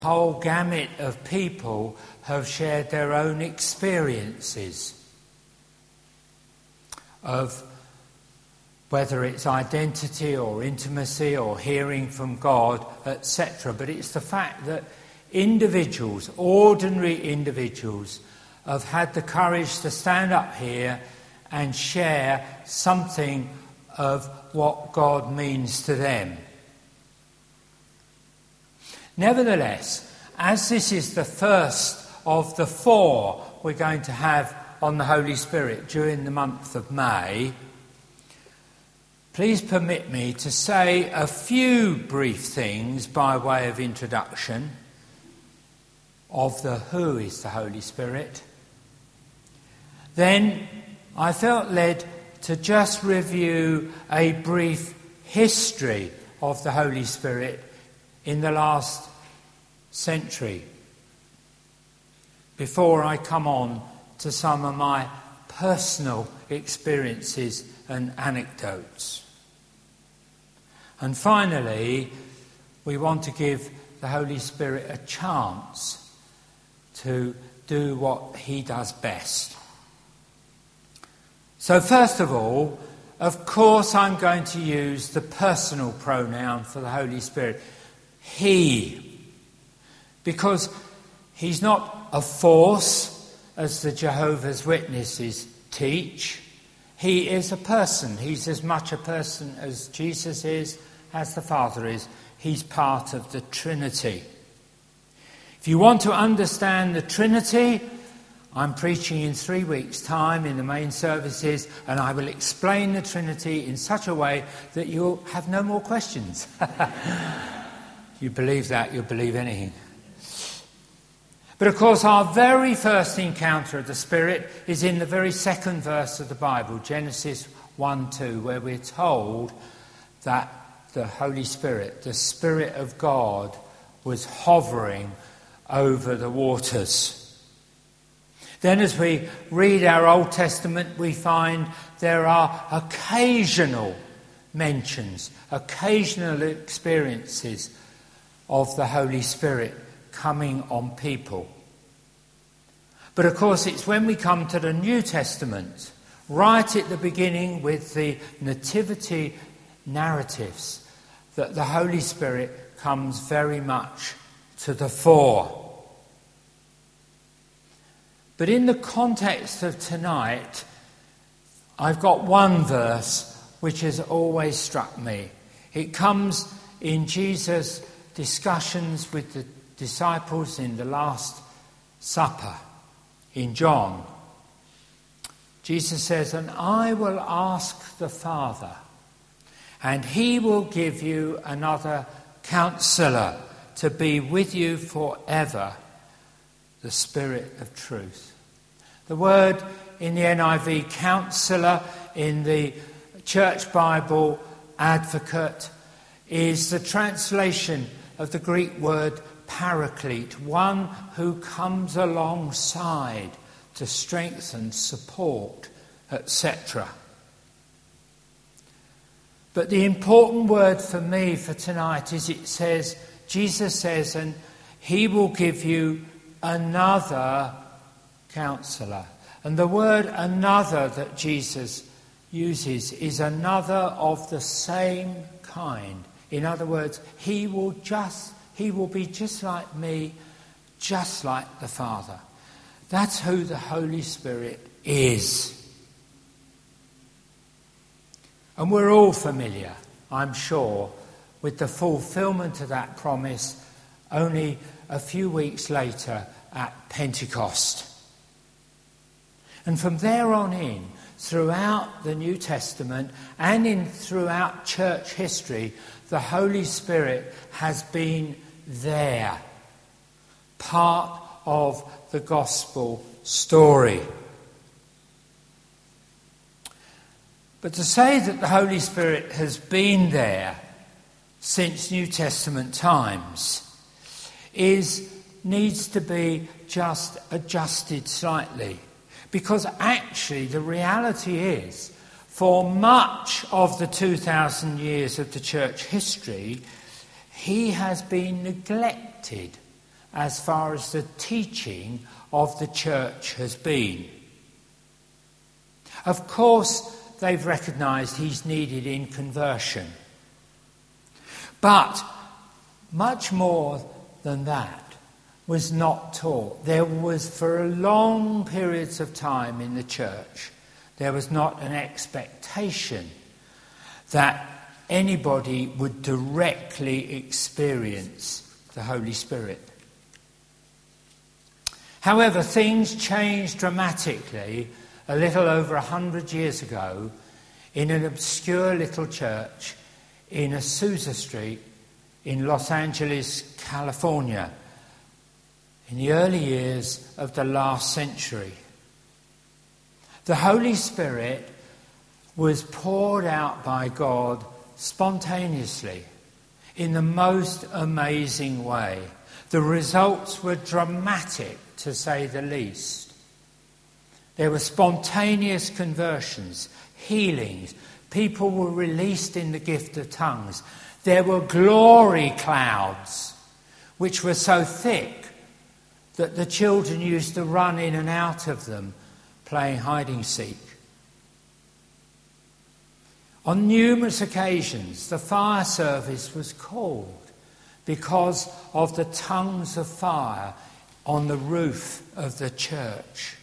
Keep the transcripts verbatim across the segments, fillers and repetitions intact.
whole gamut of people have shared their own experiences of whether it's identity or intimacy or hearing from God, et cetera. But it's the fact that individuals, ordinary individuals, have had the courage to stand up here and share something of what God means to them. Nevertheless, as this is the first of the four we're going to have on the Holy Spirit during the month of May, please permit me to say a few brief things by way of introduction of the who is the Holy Spirit. Then I felt led to just review a brief history of the Holy Spirit in the last century before I come on to some of my personal experiences and anecdotes. And finally, we want to give the Holy Spirit a chance to do what he does best. So first of all, of course I'm going to use the personal pronoun for the Holy Spirit, he, because he's not a force, as the Jehovah's Witnesses teach. He is a person. He's as much a person as Jesus is, as the Father is. He's part of the Trinity. If you want to understand the Trinity, I'm preaching in three weeks' time in the main services, and I will explain the Trinity in such a way that you'll have no more questions. You believe that, you'll believe anything. But of course, our very first encounter of the Spirit is in the very second verse of the Bible, Genesis one two, where we're told that the Holy Spirit, the Spirit of God, was hovering over the waters. Then as we read our Old Testament, we find there are occasional mentions, occasional experiences of the Holy Spirit coming on people. But of course, it's when we come to the New Testament, right at the beginning with the nativity narratives, that the Holy Spirit comes very much to the fore. But in the context of tonight, I've got one verse which has always struck me. It comes in Jesus' discussions with the disciples in the Last Supper in John. Jesus says, "And I will ask the Father, and he will give you another counselor to be with you forever, the Spirit of truth." The word in the N I V, counselor, in the Church Bible, advocate, is the translation of the Greek word paraclete, one who comes alongside to strengthen, support, et cetera. But the important word for me for tonight is it says, Jesus says, and he will give you another counselor. And the word another that Jesus uses is another of the same kind. In other words, he will just, he will be just like me, just like the Father. That's who the Holy Spirit is. And we're all familiar, I'm sure, with the fulfillment of that promise only a few weeks later at Pentecost. And from there on in, throughout the New Testament and in throughout church history, the Holy Spirit has been there, part of the gospel story. But to say that the Holy Spirit has been there since New Testament times is needs to be just adjusted slightly. Because actually the reality is, for much of the two thousand years of the church history, he has been neglected as far as the teaching of the church has been. Of course, they've recognised he's needed in conversion. But much more than that was not taught. There was, for long periods of time in the church, there was not an expectation that anybody would directly experience the Holy Spirit. However, things changed dramatically a little over a hundred years ago in an obscure little church in Azusa Street in Los Angeles, California, in the early years of the last century. The Holy Spirit was poured out by God spontaneously in the most amazing way. The results were dramatic, to say the least. There were spontaneous conversions, healings. People were released in the gift of tongues. There were glory clouds, which were so thick that the children used to run in and out of them, playing hide and seek. On numerous occasions, the fire service was called because of the tongues of fire on the roof of the church.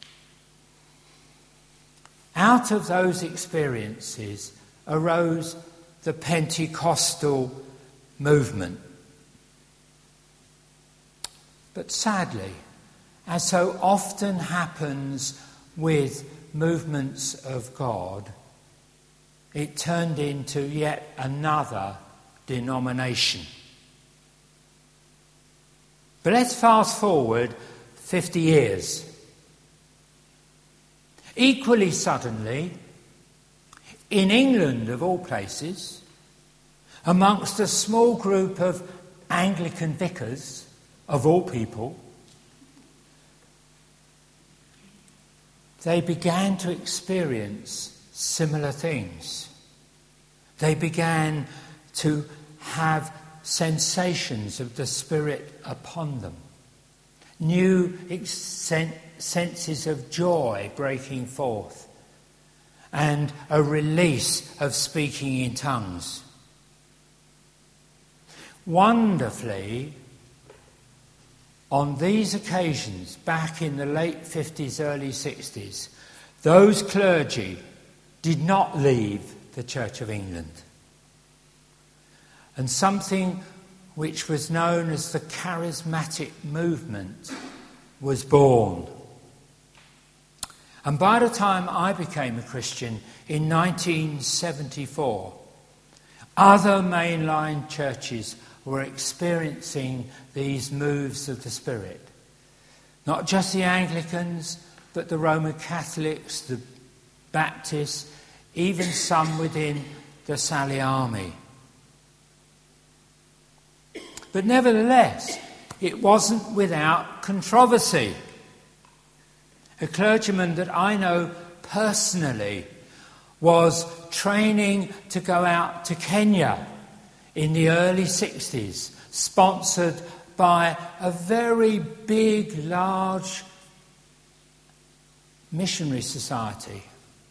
Out of those experiences arose the Pentecostal movement. But sadly, as so often happens with movements of God, it turned into yet another denomination. But let's fast forward fifty years. Equally suddenly, in England of all places, amongst a small group of Anglican vicars, of all people, they began to experience similar things. They began to have sensations of the Spirit upon them. New ex- senses of joy breaking forth. And a release of speaking in tongues. Wonderfully, on these occasions, back in the late fifties, early sixties, those clergy did not leave the Church of England. And something which was known as the charismatic movement was born. And by the time I became a Christian in nineteen seventy-four, other mainline churches were experiencing these moves of the Spirit. Not just the Anglicans, but the Roman Catholics, the Baptists, even some within the Sally Army. But nevertheless, it wasn't without controversy. A clergyman that I know personally was training to go out to Kenya in the early sixties, sponsored by a very big, large missionary society.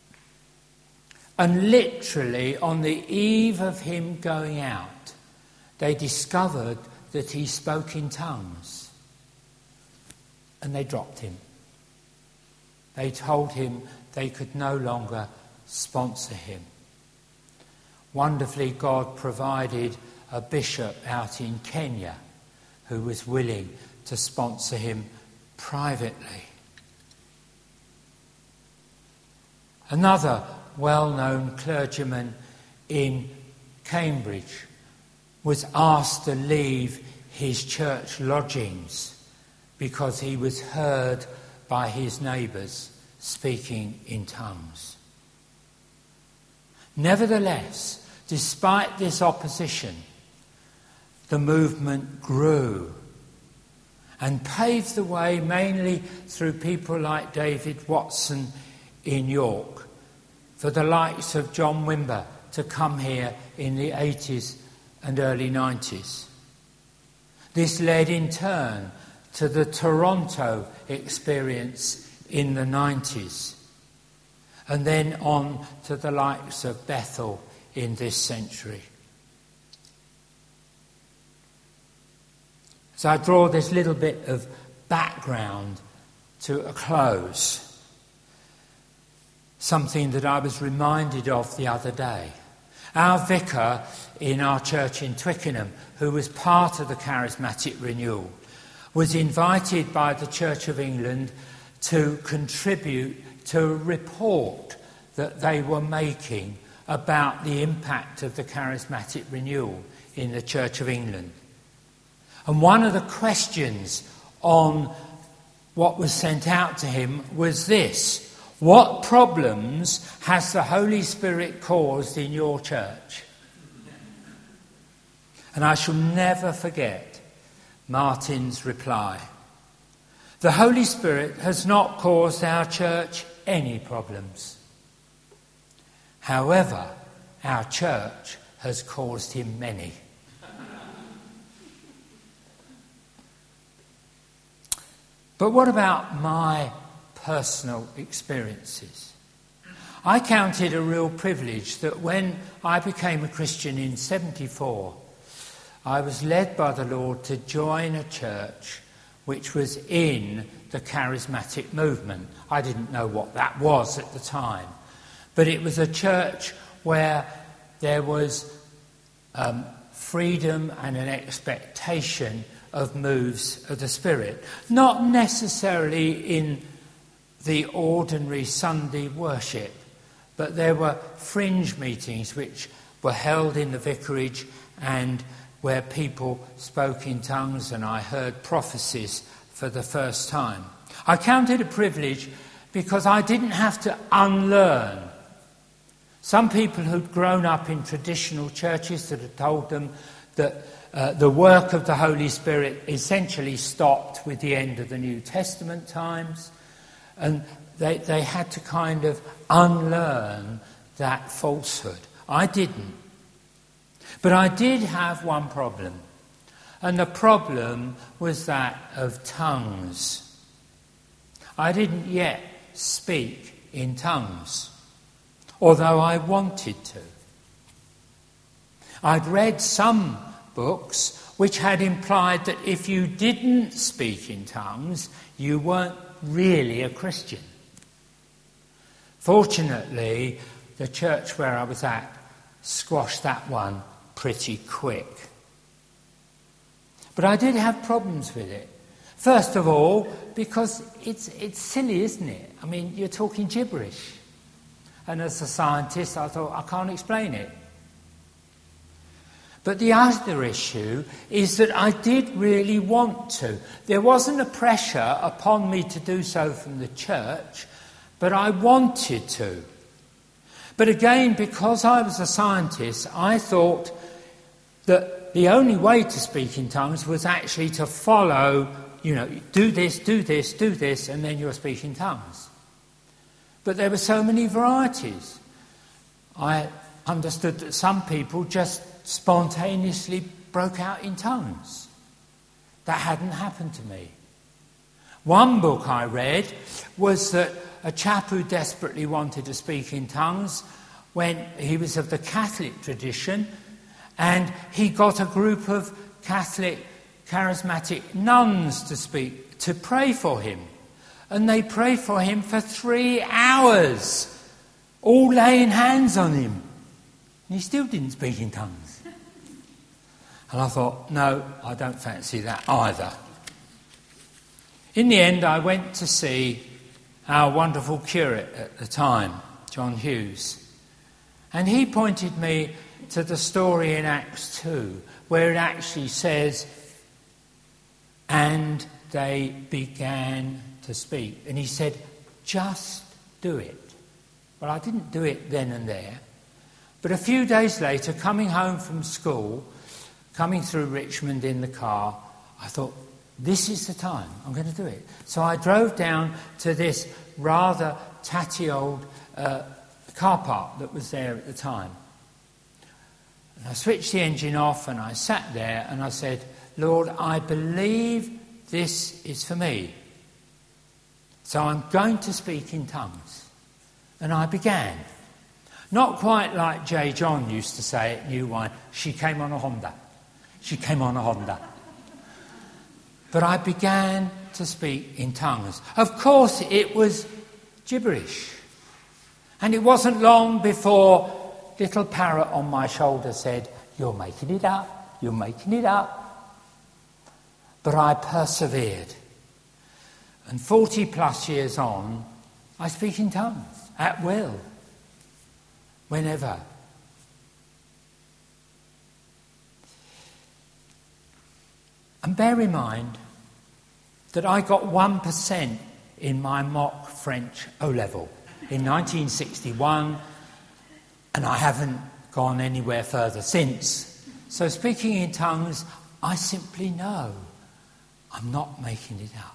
And literally, on the eve of him going out, they discovered that he spoke in tongues. And they dropped him. They told him they could no longer sponsor him. Wonderfully, God provided a bishop out in Kenya who was willing to sponsor him privately. Another well-known clergyman in Cambridge was asked to leave his church lodgings because he was heard by his neighbours speaking in tongues. Nevertheless, despite this opposition, the movement grew and paved the way mainly through people like David Watson in York, for the likes of John Wimber to come here in the eighties and early nineties. This led in turn to the Toronto experience in the nineties, and then on to the likes of Bethel in this century. So I draw this little bit of background to a close. Something that I was reminded of the other day. Our vicar in our church in Twickenham, who was part of the Charismatic Renewal, was invited by the Church of England to contribute to a report that they were making about the impact of the Charismatic Renewal in the Church of England. And one of the questions on what was sent out to him was this: what problems has the Holy Spirit caused in your church? And I shall never forget Martin's reply. The Holy Spirit has not caused our church any problems. However, our church has caused him many. But what about my personal experiences? I count it a real privilege that when I became a Christian in seventy-four, I was led by the Lord to join a church which was in the charismatic movement. I didn't know what that was at the time, but it was a church where there was um, freedom and an expectation of moves of the Spirit. Not necessarily in the ordinary Sunday worship, but there were fringe meetings which were held in the vicarage and where people spoke in tongues, and I heard prophecies for the first time. I count it a privilege because I didn't have to unlearn. Some people who'd grown up in traditional churches that had told them that uh, the work of the Holy Spirit essentially stopped with the end of the New Testament times, and they, they had to kind of unlearn that falsehood. I didn't. But I did have one problem, and the problem was that of tongues. I didn't yet speak in tongues, although I wanted to. I'd read some books which had implied that if you didn't speak in tongues, you weren't really a Christian. Fortunately, the church where I was at squashed that one pretty quick. But I did have problems with it. First of all, because it's it's silly, isn't it? I mean, you're talking gibberish. And as a scientist, I thought, I can't explain it. But the other issue is that I did really want to. There wasn't a pressure upon me to do so from the church, but I wanted to. But again, because I was a scientist, I thought that the only way to speak in tongues was actually to follow, you know, do this, do this, do this, and then you'll speak in tongues. But there were so many varieties. I understood that some people just spontaneously broke out in tongues. That hadn't happened to me. One book I read was that a chap who desperately wanted to speak in tongues, when he was of the Catholic tradition, and he got a group of Catholic charismatic nuns to speak, to pray for him. And they prayed for him for three hours, all laying hands on him. And he still didn't speak in tongues. And I thought, no, I don't fancy that either. In the end, I went to see our wonderful curate at the time, John Hughes. And he pointed me to the story in Acts two, where it actually says, and they began to speak. And he said, just do it. Well, I didn't do it then and there. But a few days later, coming home from school, coming through Richmond in the car, I thought, this is the time, I'm going to do it. So I drove down to this rather tatty old uh, car park that was there at the time. And I switched the engine off and I sat there and I said, Lord, I believe this is for me. So I'm going to speak in tongues. And I began. Not quite like J. John used to say at New Wine, she came on a Honda. She came on a Honda. But I began to speak in tongues. Of course, it was gibberish. And it wasn't long before little parrot on my shoulder said, "You're making it up, you're making it up." But I persevered. And forty plus years on, I speak in tongues, at will, whenever. And bear in mind that I got one percent in my mock French O-level in nineteen sixty-one, and I haven't gone anywhere further since. So speaking in tongues, I simply know I'm not making it up.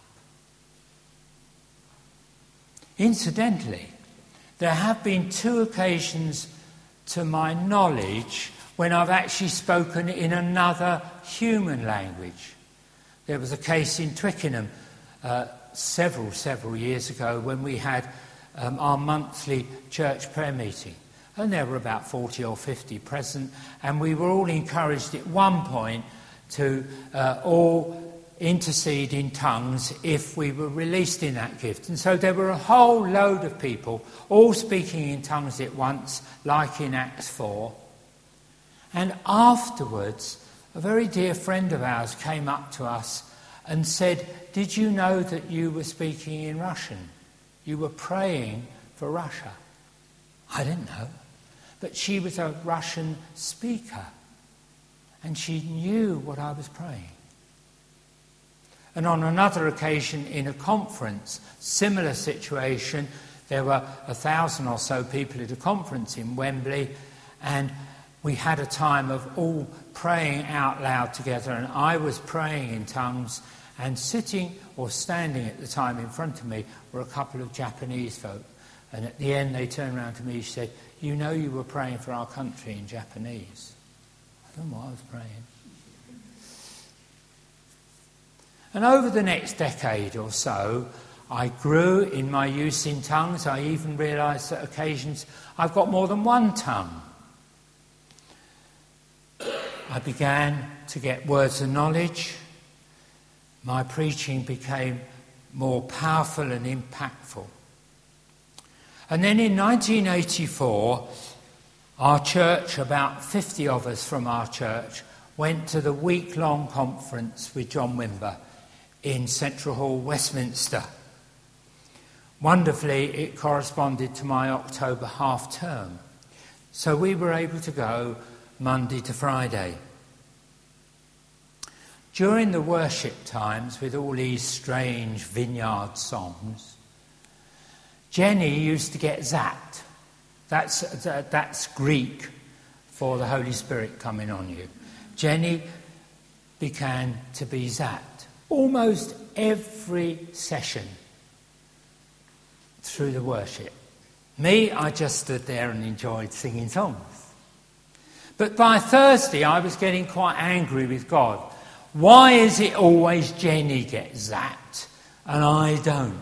Incidentally, there have been two occasions to my knowledge when I've actually spoken in another human language. There was a case in Twickenham uh, several, several years ago when we had um, our monthly church prayer meeting. And there were about forty or fifty present, and we were all encouraged at one point to uh, all intercede in tongues if we were released in that gift. And so there were a whole load of people all speaking in tongues at once, like in Acts four. And afterwards, a very dear friend of ours came up to us and said, "Did you know that you were speaking in Russian? You were praying for Russia." I didn't know. But she was a Russian speaker, and she knew what I was praying. And on another occasion in a conference, similar situation, there were a thousand or so people at a conference in Wembley, and we had a time of all praying out loud together, and I was praying in tongues, and sitting or standing at the time in front of me were a couple of Japanese folk. And at the end they turned around to me and said, "You know you were praying for our country in Japanese." I don't know what I was praying. And over the next decade or so, I grew in my use in tongues. I even realised that occasions I've got more than one tongue. I began to get words of knowledge. My preaching became more powerful and impactful. And then in nineteen eighty-four, our church, about fifty of us from our church, went to the week-long conference with John Wimber in Central Hall, Westminster. Wonderfully, it corresponded to my October half-term. So we were able to go Monday to Friday. During the worship times, with all these strange vineyard songs, Jenny used to get zapped. That's, that's Greek for the Holy Spirit coming on you. Jenny began to be zapped almost every session through the worship. Me, I just stood there and enjoyed singing songs. But by Thursday, I was getting quite angry with God. Why is it always Jenny gets zapped and I don't?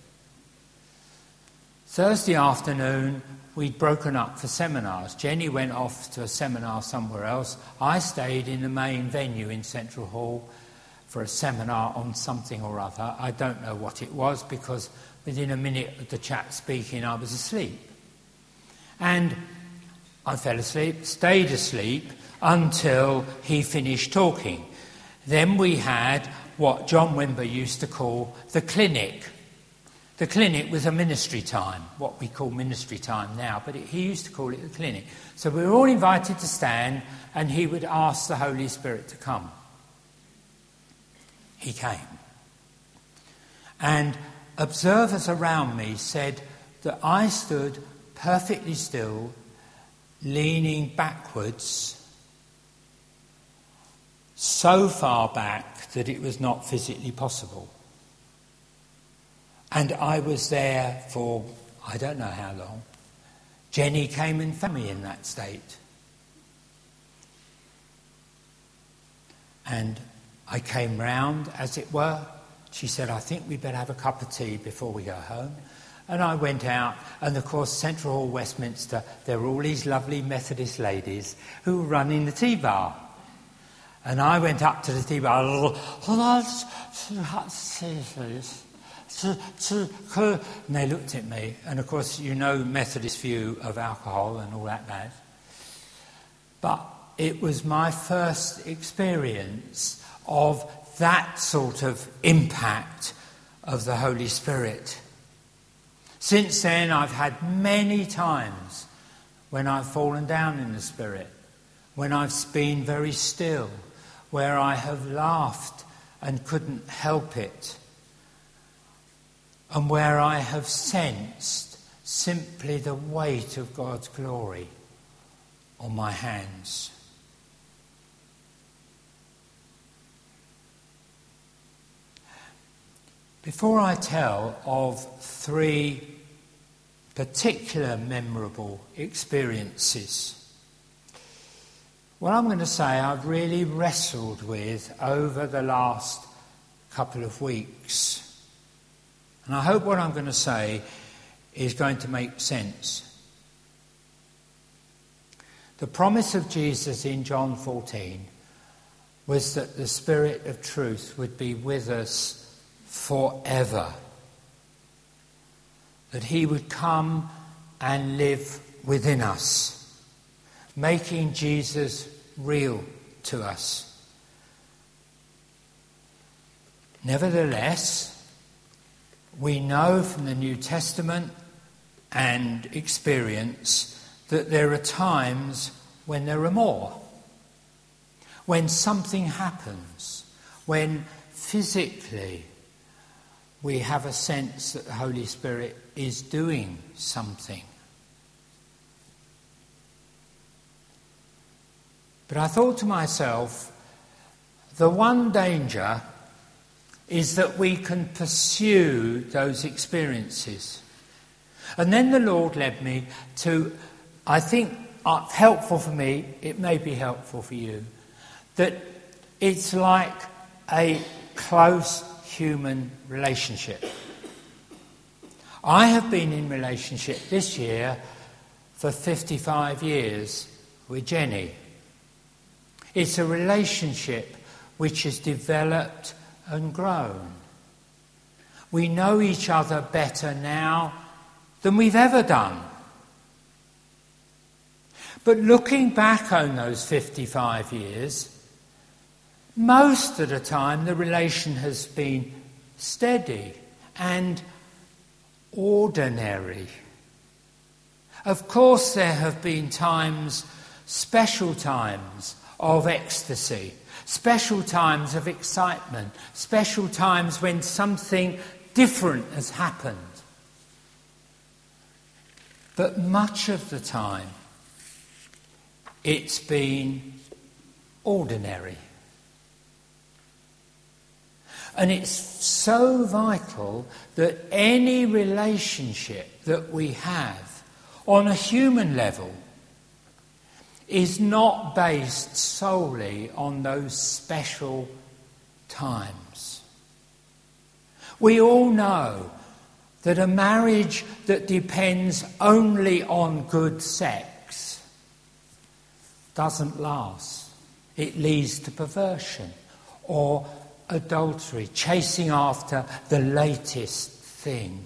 Thursday afternoon, we'd broken up for seminars. Jenny went off to a seminar somewhere else. I stayed in the main venue in Central Hall for a seminar on something or other. I don't know what it was, because within a minute of the chap speaking, I was asleep. And I fell asleep, stayed asleep, until he finished talking. Then we had what John Wimber used to call the clinic. The clinic was a ministry time, what we call ministry time now, but it, he used to call it the clinic. So we were all invited to stand, and he would ask the Holy Spirit to come. He came. And observers around me said that I stood perfectly still, leaning backwards, so far back that it was not physically possible. And I was there for, I don't know how long. Jenny came and found me in that state. And I came round, as it were. She said, I think we'd better have a cup of tea before we go home. And I went out, and of course, Central Hall, Westminster, there were all these lovely Methodist ladies who were running the tea bar. And I went up to the tea bar, and they looked at me. And of course, you know Methodist view of alcohol and all that bad. But it was my first experience of that sort of impact of the Holy Spirit. Since then, I've had many times when I've fallen down in the Spirit, when I've been very still, where I have laughed and couldn't help it, and where I have sensed simply the weight of God's glory on my hands. Before I tell of three particular memorable experiences, what I'm going to say I've really wrestled with over the last couple of weeks. And I hope what I'm going to say is going to make sense. The promise of Jesus in John fourteen was that the Spirit of truth would be with us forever. That he would come and live within us, making Jesus real to us. Nevertheless, we know from the New Testament and experience that there are times when there are more. When something happens, when physically we have a sense that the Holy Spirit is doing something. But I thought to myself, the one danger is that we can pursue those experiences. And then the Lord led me to, I think, uh, helpful for me, it may be helpful for you, that it's like a close human relationship. I have been in relationship this year for fifty-five years with Jenny. It's a relationship which has developed and grown. We know each other better now than we've ever done. But looking back on those fifty-five years, most of the time the relation has been steady and ordinary. Of course there have been times, special times of ecstasy, special times of excitement, special times when something different has happened. But much of the time it's been ordinary. And it's so vital that any relationship that we have on a human level is not based solely on those special times. We all know that a marriage that depends only on good sex doesn't last. It leads to perversion or adultery, chasing after the latest thing.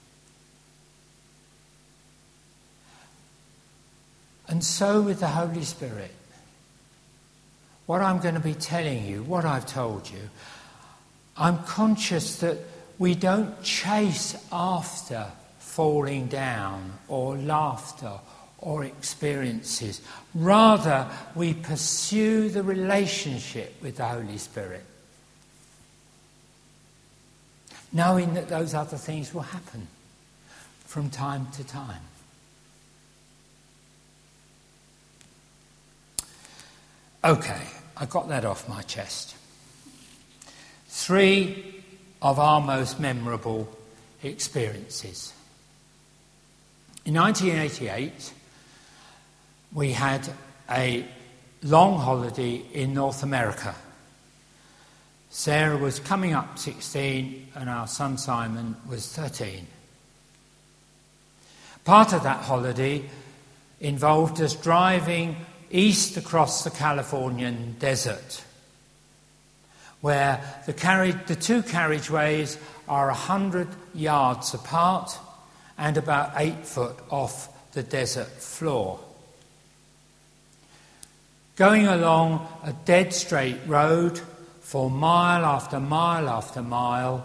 And so with the Holy Spirit, what I'm going to be telling you, what I've told you, I'm conscious that we don't chase after falling down or laughter or experiences. Rather, we pursue the relationship with the Holy Spirit, knowing that those other things will happen from time to time. Okay, I got that off my chest. Three of our most memorable experiences. In nineteen eighty-eight, we had a long holiday in North America. Sarah was coming up sixteen and our son Simon was thirteen. Part of that holiday involved us driving east across the Californian desert, where the, carriage, the two carriageways are one hundred yards apart and about eight foot off the desert floor. Going along a dead straight road for mile after mile after mile.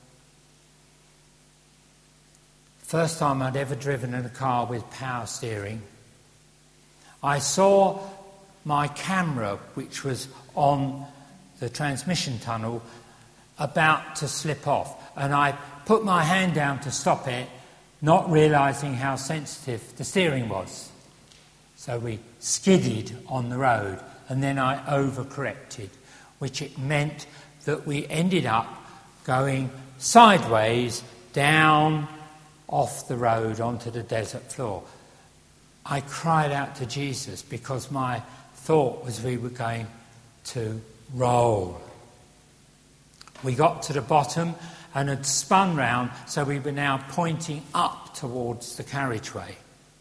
First time I'd ever driven in a car with power steering. I saw my camera, which was on the transmission tunnel, about to slip off. And I put my hand down to stop it, not realising how sensitive the steering was. So we skidded on the road, and then I overcorrected, which it meant that we ended up going sideways down off the road onto the desert floor. I cried out to Jesus because my thought was we were going to roll. We got to the bottom and had spun round, so we were now pointing up towards the carriageway.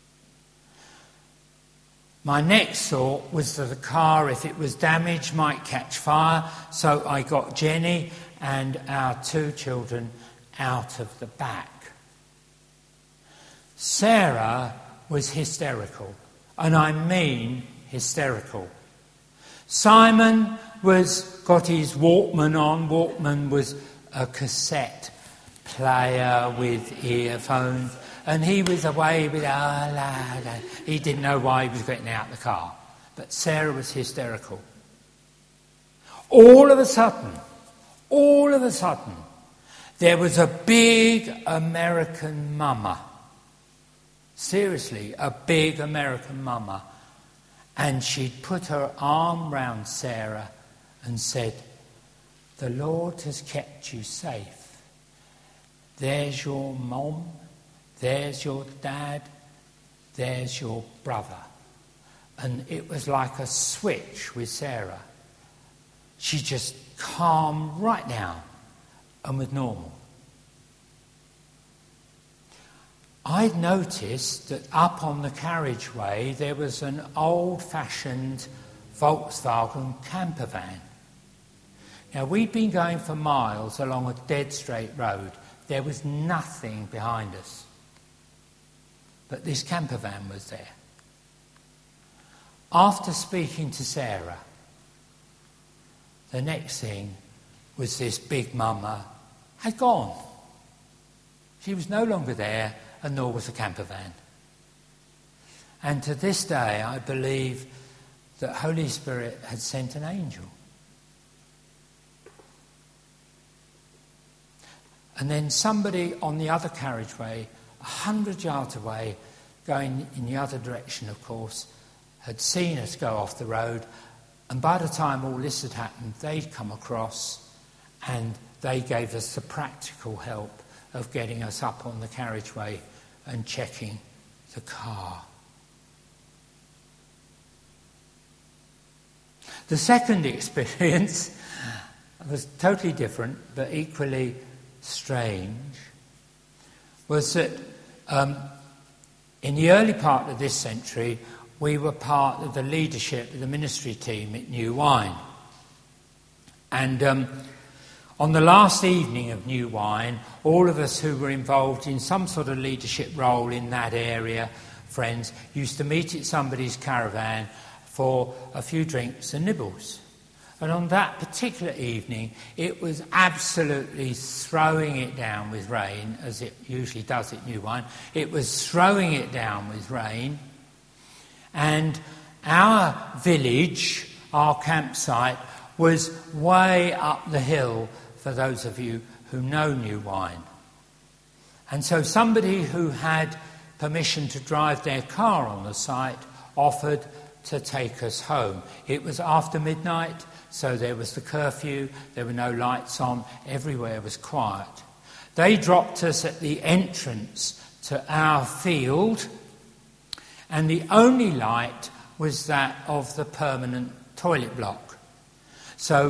My next thought was that the car, if it was damaged, might catch fire, so I got Jenny and our two children out of the back. Sarah was hysterical, and I mean hysterical. Simon was got his Walkman on. Walkman was a cassette player with earphones, and he was away with ah la la. He didn't know why he was getting out of the car. But Sarah was hysterical. All of a sudden, all of a sudden, there was a big American mama. Seriously, a big American mama. And she'd put her arm round Sarah and said, "The Lord has kept you safe. There's your mom, there's your dad, there's your brother." And it was like a switch with Sarah. She just calmed right down and was normal. I'd noticed that up on the carriageway there was an old-fashioned Volkswagen camper van. Now, we'd been going for miles along a dead straight road. There was nothing behind us. But this camper van was there. After speaking to Sarah, the next thing was this big mama had gone. She was no longer there, and nor was the camper van. And to this day, I believe that Holy Spirit had sent an angel. And then somebody on the other carriageway, a hundred yards away, going in the other direction, of course, had seen us go off the road, and by the time all this had happened, they'd come across and they gave us the practical help of getting us up on the carriageway and checking the car. The second experience was totally different, but equally strange, was that um, in the early part of this century, we were part of the leadership of the ministry team at New Wine. And um, on the last evening of New Wine, all of us who were involved in some sort of leadership role in that area, friends, used to meet at somebody's caravan for a few drinks and nibbles. And on that particular evening, it was absolutely throwing it down with rain, as it usually does at New Wine. It was throwing it down with rain. And our village, our campsite, was way up the hill, for those of you who know New Wine. And so somebody who had permission to drive their car on the site offered to take us home. It was after midnight, so there was the curfew, there were no lights on, everywhere was quiet. They dropped us at the entrance to our field, and the only light was that of the permanent toilet block. So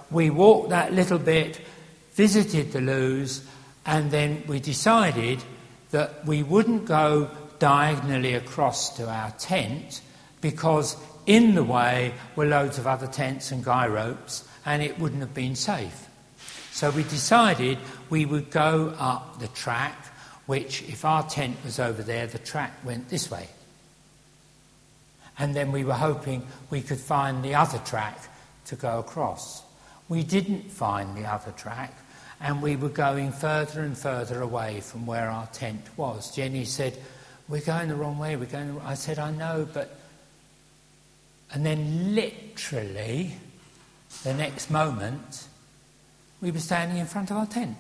we walked that little bit, visited the loos, and then we decided that we wouldn't go diagonally across to our tent because in the way were loads of other tents and guy ropes and it wouldn't have been safe. So we decided we would go up the track, which if our tent was over there, the track went this way. And then we were hoping we could find the other track to go across. We didn't find the other track, and we were going further and further away from where our tent was. Jenny said, we're going the wrong way, we're going the wrong way. I said, I know, but... And then literally, the next moment, we were standing in front of our tent.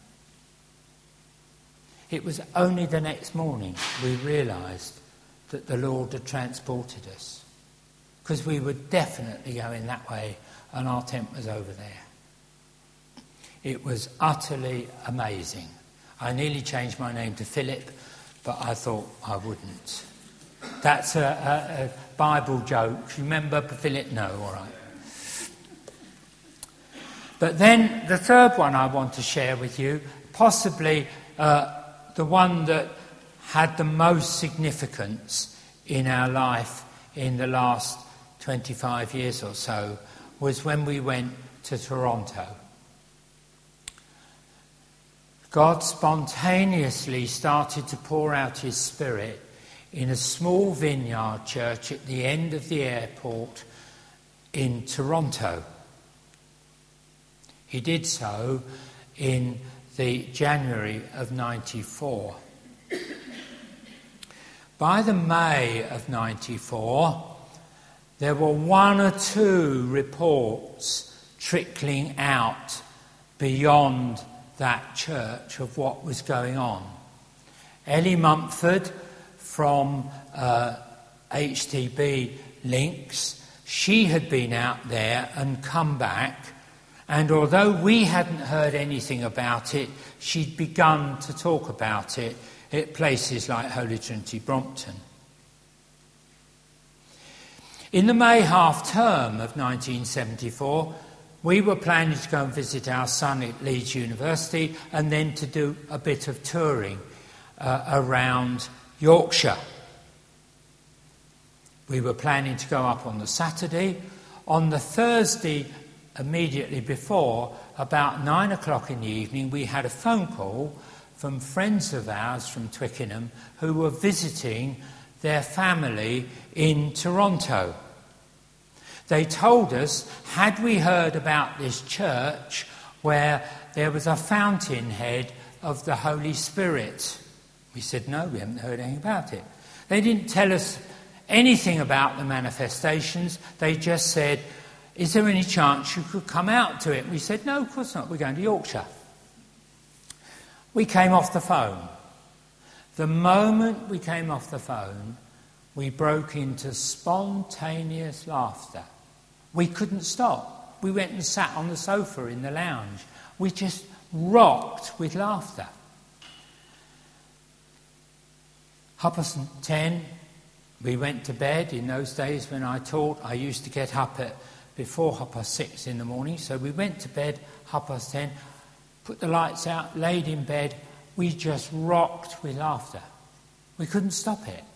It was only the next morning we realised that the Lord had transported us, because we were definitely going that way and our tent was over there. It was utterly amazing. I nearly changed my name to Philip, but I thought I wouldn't. That's a, a, a Bible joke. You remember Philip? No, all right. But then the third one I want to share with you, possibly uh, the one that had the most significance in our life in the last twenty-five years or so, was when we went to Toronto. God spontaneously started to pour out his Spirit in a small vineyard church at the end of the airport in Toronto. He did so in the January of ninety-four. By the May of ninety-four, there were one or two reports trickling out beyond that church of what was going on. Ellie Mumford from uh, H T B Links, she had been out there and come back, and although we hadn't heard anything about it, she'd begun to talk about it at places like Holy Trinity Brompton. In the May half-term of nineteen seventy-four, we were planning to go and visit our son at Leeds University and then to do a bit of touring uh, around Yorkshire. We were planning to go up on the Saturday. On the Thursday immediately before, about nine o'clock in the evening, we had a phone call from friends of ours from Twickenham who were visiting their family in Toronto. They told us, had we heard about this church where there was a fountainhead of the Holy Spirit? We said, no, we haven't heard anything about it. They didn't tell us anything about the manifestations. They just said, is there any chance you could come out to it? We said, no, of course not, we're going to Yorkshire. We came off the phone. The moment we came off the phone, we broke into spontaneous laughter. We couldn't stop. We went and sat on the sofa in the lounge. We just rocked with laughter. Half past ten, we went to bed. In those days when I taught, I used to get up at before half past six in the morning. So we went to bed half past ten, put the lights out, laid in bed. We just rocked with laughter. We couldn't stop it.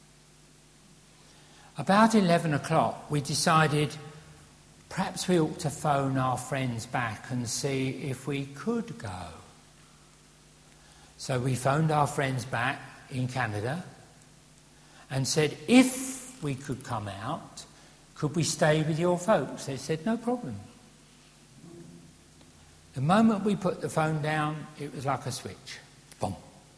About eleven o'clock, we decided perhaps we ought to phone our friends back and see if we could go. So we phoned our friends back in Canada and said, if we could come out, could we stay with your folks? They said, no problem. The moment we put the phone down, it was like a switch. Boom.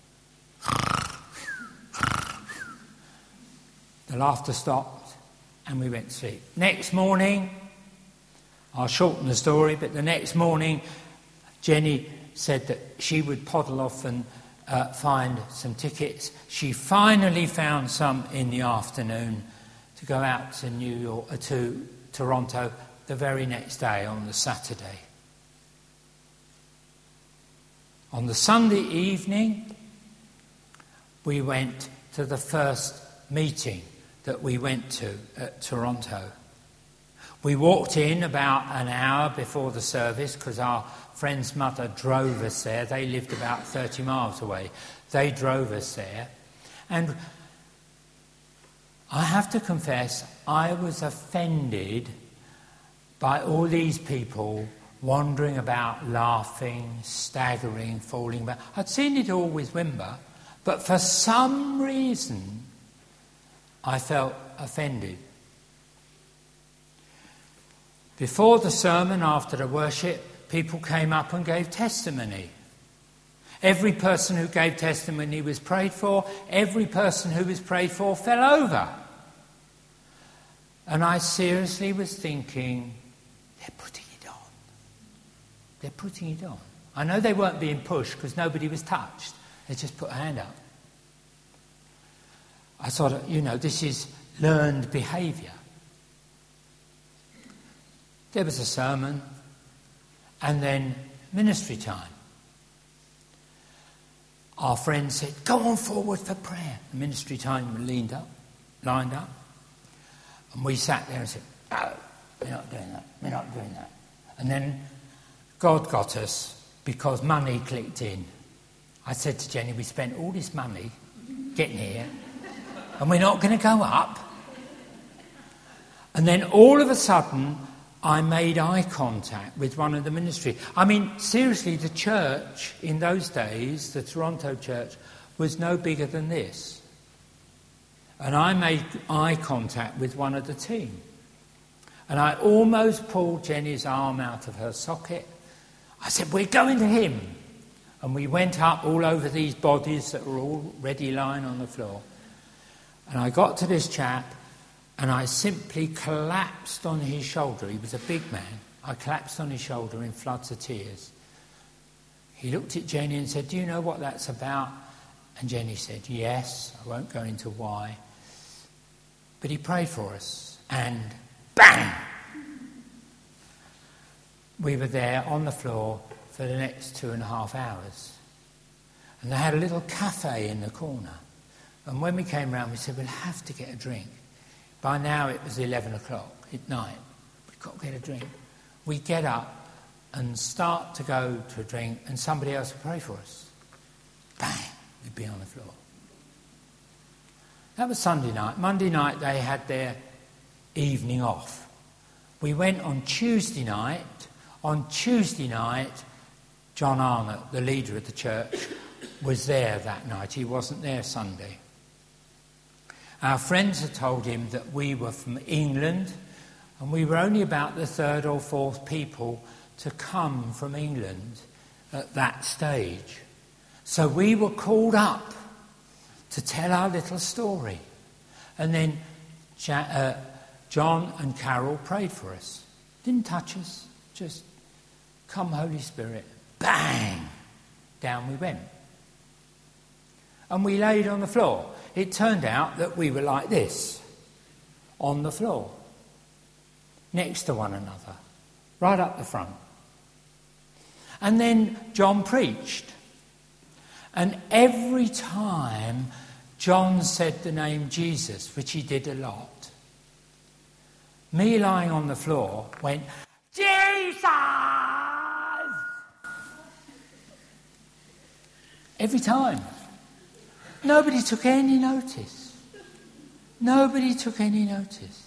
The laughter stopped and we went to sleep. Next morning, I'll shorten the story, but the next morning, Jenny said that she would poddle off and uh, find some tickets. She finally found some in the afternoon to go out to New York, uh, to Toronto the very next day on the Saturday. On the Sunday evening, we went to the first meeting that we went to at Toronto. We walked in about an hour before the service because our friend's mother drove us there. They lived about thirty miles away. They drove us there. And I have to confess, I was offended by all these people wandering about, laughing, staggering, falling back. I'd seen it all with Wimber, but for some reason I felt offended. Before the sermon, after the worship, people came up and gave testimony. Every person who gave testimony was prayed for. Every person who was prayed for fell over. And I seriously was thinking, they're putting it on. They're putting it on. I know they weren't being pushed because nobody was touched. They just put a hand up. I thought, you know, this is learned behaviour. There was a sermon, and then ministry time. Our friend said, go on forward for prayer. The ministry time leaned up, lined up, and we sat there and said, no, we're not doing that, we're not doing that. And then God got us because money clicked in. I said to Jenny, we spent all this money getting here, and we're not going to go up. And then all of a sudden, I made eye contact with one of the ministry. I mean, seriously, the church in those days, the Toronto church, was no bigger than this. And I made eye contact with one of the team. And I almost pulled Jenny's arm out of her socket. I said, we're going to him. And we went up all over these bodies that were already lying on the floor. And I got to this chap, and I simply collapsed on his shoulder. He was a big man. I collapsed on his shoulder in floods of tears. He looked at Jenny and said, do you know what that's about? And Jenny said, yes. I won't go into why. But he prayed for us. And bang! We were there on the floor for the next two and a half hours. And they had a little cafe in the corner. And when we came round, we said, we'll have to get a drink. By now it was eleven o'clock at night. We've got to get a drink. We get up and start to go to a drink, and somebody else would pray for us. Bang! We'd be on the floor. That was Sunday night. Monday night they had their evening off. We went on Tuesday night. On Tuesday night, John Arnott, the leader of the church, was there that night. He wasn't there Sunday. Our friends had told him that we were from England, and we were only about the third or fourth people to come from England at that stage. So we were called up to tell our little story. And then ja- uh, John and Carol prayed for us. Didn't touch us, just, come Holy Spirit. Bang! Down we went. And we laid on the floor. It turned out that we were like this, on the floor, next to one another, right up the front. And then John preached. And every time John said the name Jesus, which he did a lot, me lying on the floor went, Jesus! Every time. Nobody took any notice. Nobody took any notice.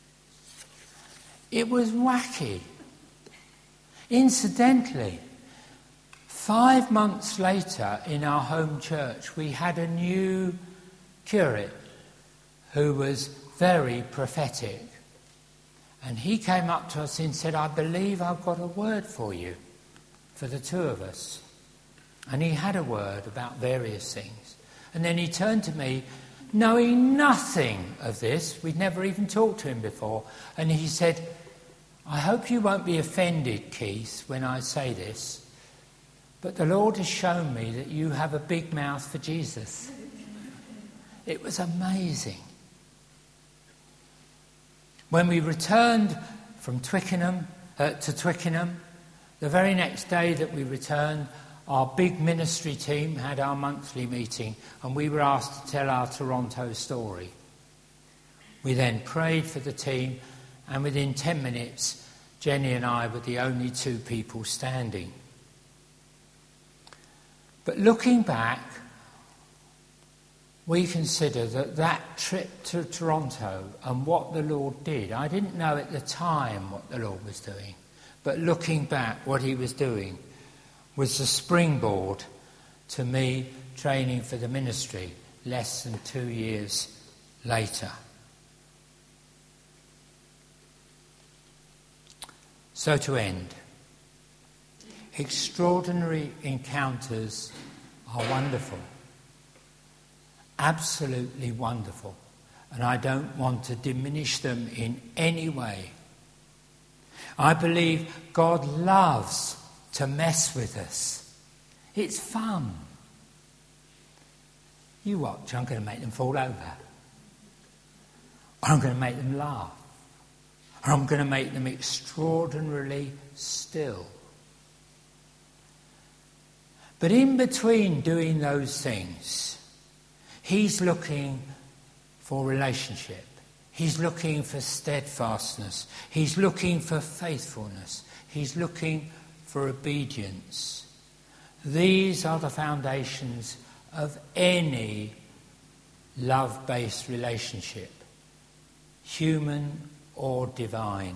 It was wacky. Incidentally, five months later in our home church, we had a new curate who was very prophetic. And he came up to us and said, I believe I've got a word for you, for the two of us. And he had a word about various things. And then he turned to me, knowing nothing of this. We'd never even talked to him before. And he said, I hope you won't be offended, Keith, when I say this, but the Lord has shown me that you have a big mouth for Jesus. It was amazing. When we returned from Twickenham uh, to Twickenham, the very next day that we returned, our big ministry team had our monthly meeting, and we were asked to tell our Toronto story. We then prayed for the team, and within ten minutes, Jenny and I were the only two people standing. But looking back, we consider that that trip to Toronto and what the Lord did, I didn't know at the time what the Lord was doing, but looking back, what he was doing was the springboard to me training for the ministry less than two years later. So to end, extraordinary encounters are wonderful, absolutely wonderful, and I don't want to diminish them in any way. I believe God loves to mess with us. It's fun. You watch, I'm going to make them fall over. I'm going to make them laugh. I'm going to make them extraordinarily still. But in between doing those things, he's looking for relationship. He's looking for steadfastness. He's looking for faithfulness. He's looking for obedience. These are the foundations of any love-based relationship, human or divine.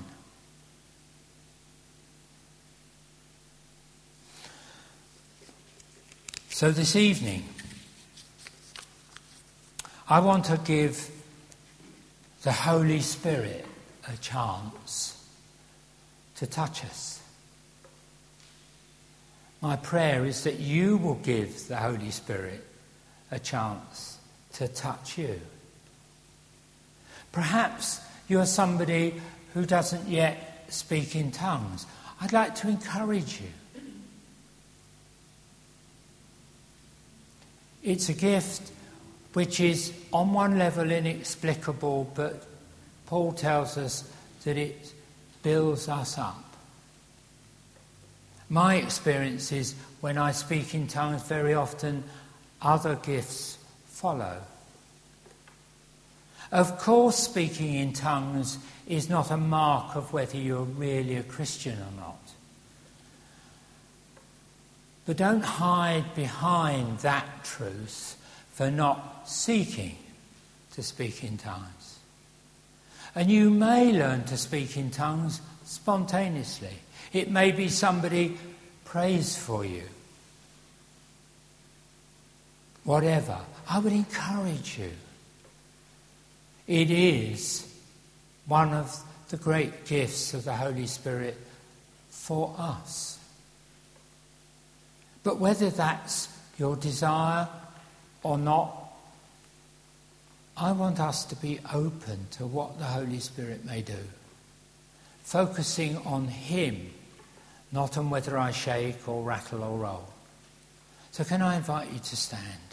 So this evening, I want to give the Holy Spirit a chance to touch us. My prayer is that you will give the Holy Spirit a chance to touch you. Perhaps you're somebody who doesn't yet speak in tongues. I'd like to encourage you. It's a gift which is on one level inexplicable, but Paul tells us that it builds us up. My experience is when I speak in tongues, very often other gifts follow. Of course, speaking in tongues is not a mark of whether you're really a Christian or not. But don't hide behind that truth for not seeking to speak in tongues. And you may learn to speak in tongues spontaneously. It may be somebody prays for you. Whatever. I would encourage you. It is one of the great gifts of the Holy Spirit for us. But whether that's your desire or not, I want us to be open to what the Holy Spirit may do. Focusing on him, not on whether I shake or rattle or roll. So can I invite you to stand?